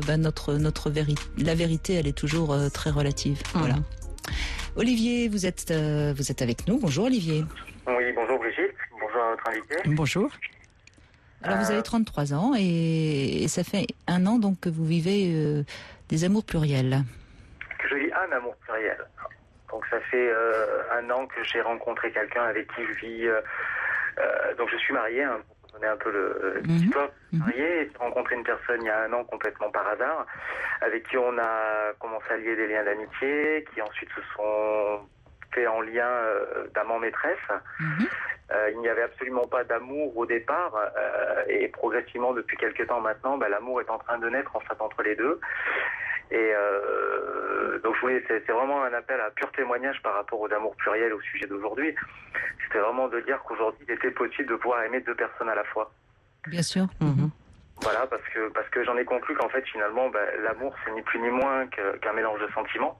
la vérité, elle est toujours très relative. Voilà. Olivier, vous êtes avec nous. Bonjour Olivier. Oui, bonjour Brigitte. Bonjour à votre invité. Bonjour. Alors vous avez 33 ans et ça fait 1 an donc que vous vivez des amours pluriels. Que je vis un amour pluriel. Donc ça fait 1 an que j'ai rencontré quelqu'un avec qui je vis. Donc je suis marié, pour donner un peu l'histoire. Marié, et j'ai rencontré une personne il y a 1 an complètement par hasard, avec qui on a commencé à lier des liens d'amitié, qui ensuite se sont fait en lien d'amant-maîtresse. Il n'y avait absolument pas d'amour au départ, et progressivement depuis quelques temps maintenant, l'amour est en train de naître en fait entre les deux. Et donc c'est vraiment un appel à pur témoignage par rapport aux amours pluriels au sujet d'aujourd'hui. C'était vraiment de dire qu'aujourd'hui il était possible de pouvoir aimer 2 personnes à la fois. Bien sûr. Voilà, parce que j'en ai conclu qu'en fait finalement l'amour c'est ni plus ni moins qu'un mélange de sentiments.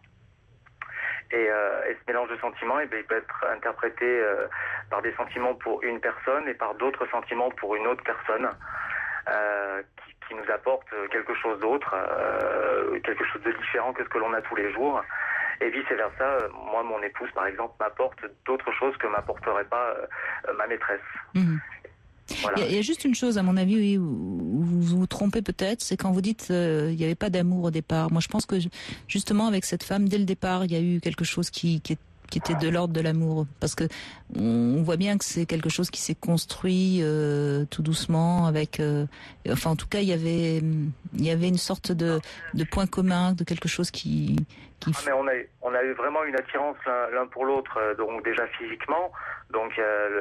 Et ce mélange de sentiments, il peut être interprété par des sentiments pour une personne et par d'autres sentiments pour une autre personne. Qui nous apporte quelque chose d'autre, quelque chose de différent que ce que l'on a tous les jours. Et vice versa, moi, mon épouse, par exemple, m'apporte d'autres choses que m'apporterait pas ma maîtresse. Voilà. Il y a juste une chose, à mon avis, où vous vous trompez peut-être, c'est quand vous dites il n'y avait pas d'amour au départ. Moi, je pense que justement, avec cette femme, dès le départ, il y a eu quelque chose qui était de l'ordre de l'amour, parce que on voit bien que c'est quelque chose qui s'est construit tout doucement avec enfin en tout cas il y avait une sorte de point commun, de quelque chose qui mais on a eu vraiment une attirance l'un pour l'autre, donc déjà physiquement, donc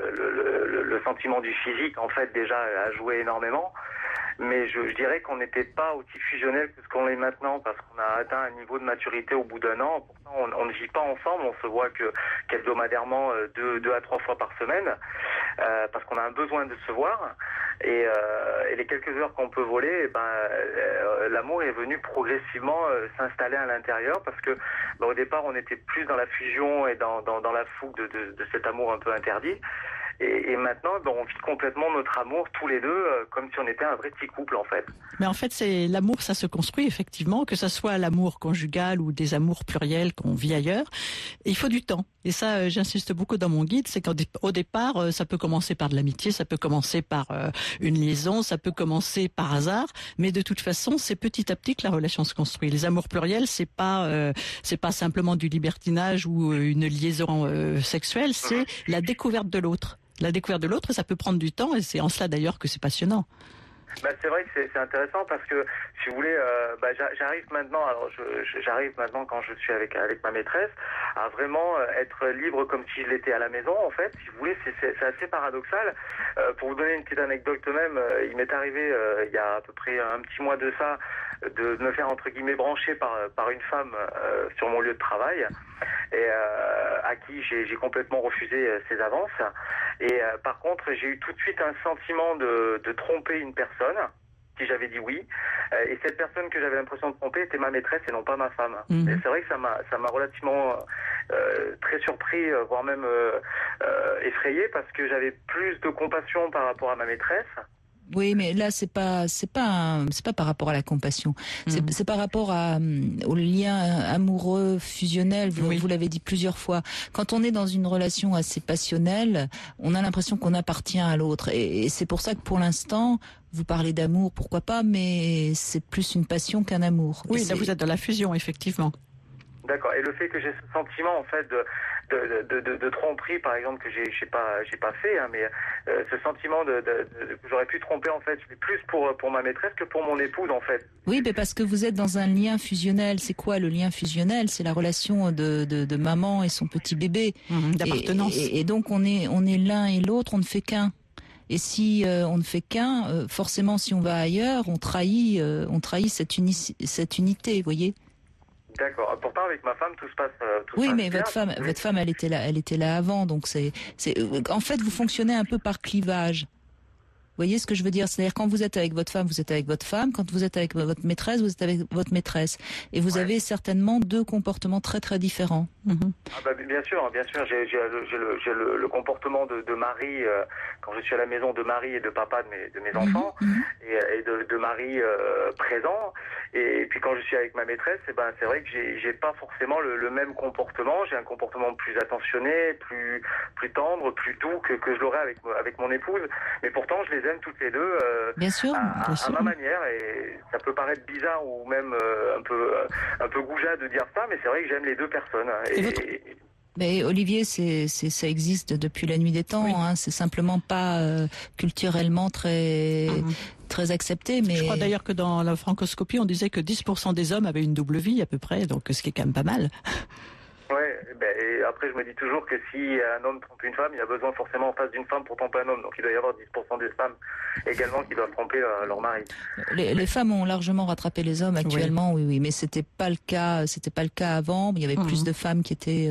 le sentiment du physique en fait déjà a joué énormément. Mais je dirais qu'on n'était pas aussi fusionnel que ce qu'on est maintenant, parce qu'on a atteint un niveau de maturité au bout d'1 an. Pourtant, on ne vit pas ensemble, on se voit qu'hebdomadairement 2 à 3 fois par semaine, parce qu'on a un besoin de se voir. Et les quelques heures qu'on peut voler, l'amour est venu progressivement s'installer à l'intérieur, parce que au départ, on était plus dans la fusion et dans la fougue de cet amour un peu interdit. Et maintenant, on vit complètement notre amour tous les deux, comme si on était un vrai petit couple en fait. Mais en fait, c'est l'amour, ça se construit effectivement, que ça soit l'amour conjugal ou des amours pluriels qu'on vit ailleurs. Et il faut du temps. Et ça, j'insiste beaucoup dans mon guide, c'est qu'au départ, ça peut commencer par de l'amitié, ça peut commencer par une liaison, ça peut commencer par hasard, mais de toute façon, c'est petit à petit que la relation se construit. Les amours pluriels, c'est pas simplement du libertinage ou une liaison sexuelle, c'est la découverte de l'autre. La découverte de l'autre, ça peut prendre du temps, et c'est en cela d'ailleurs que c'est passionnant. C'est vrai que c'est intéressant, parce que si vous voulez, j'arrive maintenant. Alors j'arrive maintenant, quand je suis avec ma maîtresse, à vraiment être libre comme si je l'étais à la maison. En fait, si vous voulez, c'est assez paradoxal. Pour vous donner une petite anecdote même, il m'est arrivé il y a à peu près un petit mois de ça, de me faire entre guillemets brancher par une femme sur mon lieu de travail, et à qui j'ai complètement refusé ses avances. Et par contre, j'ai eu tout de suite un sentiment de tromper une personne qui j'avais dit oui, et cette personne que j'avais l'impression de tromper était ma maîtresse et non pas ma femme. Et c'est vrai que ça m'a relativement très surpris, voire même effrayé, parce que j'avais plus de compassion par rapport à ma maîtresse Oui, mais là c'est pas par rapport à la compassion. C'est par rapport au lien amoureux fusionnel. Vous l'avez dit plusieurs fois. Quand on est dans une relation assez passionnelle, on a l'impression qu'on appartient à l'autre. Et c'est pour ça que pour l'instant, vous parlez d'amour, pourquoi pas, mais c'est plus une passion qu'un amour. Oui, là vous êtes dans la fusion, effectivement. D'accord. Et le fait que j'ai ce sentiment en fait de tromperie, par exemple, que j'ai pas fait, hein, mais ce sentiment que j'aurais pu tromper en fait, c'est plus pour ma maîtresse que pour mon épouse en fait. Oui, mais parce que vous êtes dans un lien fusionnel. C'est quoi le lien fusionnel? C'est la relation de maman et son petit bébé, d'appartenance. Et donc on est l'un et l'autre, on ne fait qu'un. Et si on ne fait qu'un, forcément, si on va ailleurs, on trahit cette unité, vous voyez. D'accord. Pourtant, avec ma femme, tout se passe. Mais votre femme, elle était là avant, donc en fait, vous fonctionnez un peu par clivage. Vous voyez ce que je veux dire? C'est-à-dire, quand vous êtes avec votre femme, vous êtes avec votre femme. Quand vous êtes avec votre maîtresse, vous êtes avec votre maîtresse. Et vous avez certainement deux comportements très très différents. Ah bah, bien sûr. J'ai le comportement de mari quand je suis à la maison, de mari et de papa de mes enfants, et de mari présent. Et puis quand je suis avec ma maîtresse, c'est vrai que j'ai pas forcément le même comportement. J'ai un comportement plus attentionné, plus tendre, plus doux que je l'aurais avec mon épouse. Mais pourtant, je les aime toutes les deux à ma manière. Et ça peut paraître bizarre ou même un peu goujat de dire ça, mais c'est vrai que j'aime les deux personnes. Mais Olivier, ça existe depuis la nuit des temps. Hein, c'est simplement pas culturellement très accepté. Mais je crois d'ailleurs que dans la francoscopie, on disait que 10% des hommes avaient une double vie à peu près, donc ce qui est quand même pas mal. Ouais, et après je me dis toujours que si un homme trompe une femme, il y a besoin forcément en face d'une femme pour tromper un homme. Donc il doit y avoir 10% des femmes également qui doivent tromper leur mari. Les femmes ont largement rattrapé les hommes actuellement, oui, mais c'était pas le cas avant. Il y avait plus de femmes qui étaient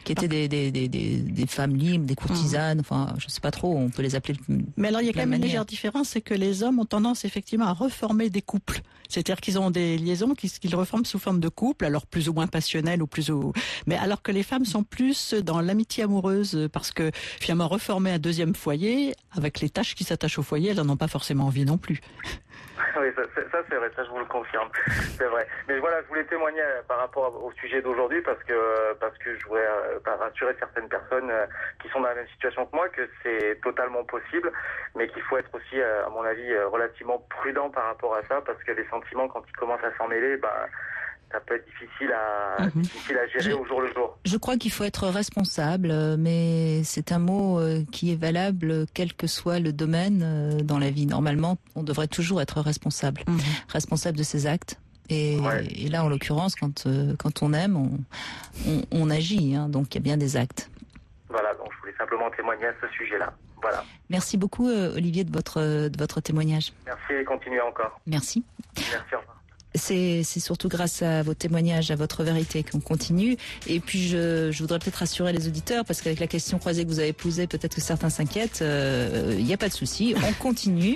des femmes libres, des courtisanes. Enfin, je sais pas trop, on peut les appeler. Mais alors il y a quand même une légère différence, c'est que les hommes ont tendance effectivement à reformer des couples. C'est-à-dire qu'ils ont des liaisons qu'ils reforment sous forme de couple, alors plus ou moins passionnelles mais alors que les femmes sont plus dans l'amitié amoureuse, parce que finalement reformer un deuxième foyer, avec les tâches qui s'attachent au foyer, elles n'en ont pas forcément envie non plus. Oui, ça c'est vrai, ça je vous le confirme, c'est vrai. Mais voilà, je voulais témoigner par rapport au sujet d'aujourd'hui parce que je voulais rassurer certaines personnes qui sont dans la même situation que moi que c'est totalement possible, mais qu'il faut être aussi, à mon avis, relativement prudent par rapport à ça parce que les sentiments, quand ils commencent à s'en mêler, ça peut être difficile à gérer au jour le jour. Je crois qu'il faut être responsable, mais c'est un mot qui est valable quel que soit le domaine dans la vie. Normalement, on devrait toujours être responsable, responsable de ses actes. Et là, en l'occurrence, quand on aime, on agit. Hein, donc, il y a bien des actes. Voilà, donc je voulais simplement témoigner à ce sujet-là. Voilà. Merci beaucoup, Olivier, de votre témoignage. Merci et continuez encore. Merci. Merci, au revoir. C'est surtout grâce à vos témoignages, à votre vérité qu'on continue. Et puis je voudrais peut-être rassurer les auditeurs parce qu'avec la question croisée que vous avez posée, peut-être que certains s'inquiètent. Il n'y a pas de souci, on continue.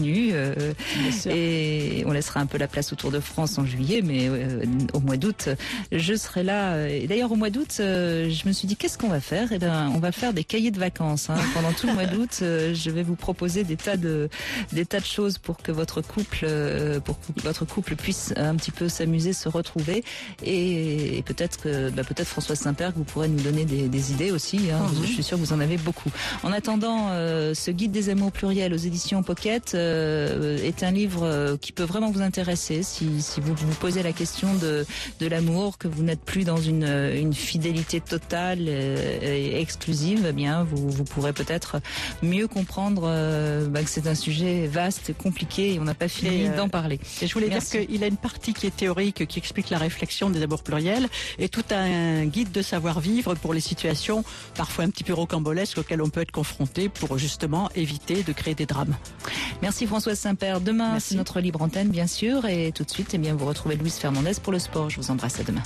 Et on laissera un peu la place au Tour de France en juillet, mais au mois d'août, je serai là. Et d'ailleurs, au mois d'août, je me suis dit qu'est-ce qu'on va faire? Eh ben, on va faire des cahiers de vacances. Hein. Pendant tout le mois d'août, je vais vous proposer des tas de choses pour que votre couple puisse un petit peu s'amuser, se retrouver, et peut-être Françoise Saint-Père, que vous pourrez nous donner des idées aussi. Hein. Je suis sûre que vous en avez beaucoup. En attendant, ce guide des amours pluriels aux éditions Pocket est un livre qui peut vraiment vous intéresser si vous vous posez la question de l'amour, que vous n'êtes plus dans une fidélité totale et exclusive. Eh bien, vous pourrez peut-être mieux comprendre que c'est un sujet vaste, compliqué, et on n'a pas fini d'en parler. Et je voulais dire qu'il a une partie qui est théorique, qui explique la réflexion des amours pluriels, et tout un guide de savoir-vivre pour les situations parfois un petit peu rocambolesques auxquelles on peut être confronté pour justement éviter de créer des drames. Merci Françoise Saint-Père. Demain, c'est notre libre antenne, bien sûr, et tout de suite, vous retrouvez Louise Fernandez pour le sport. Je vous embrasse, à demain.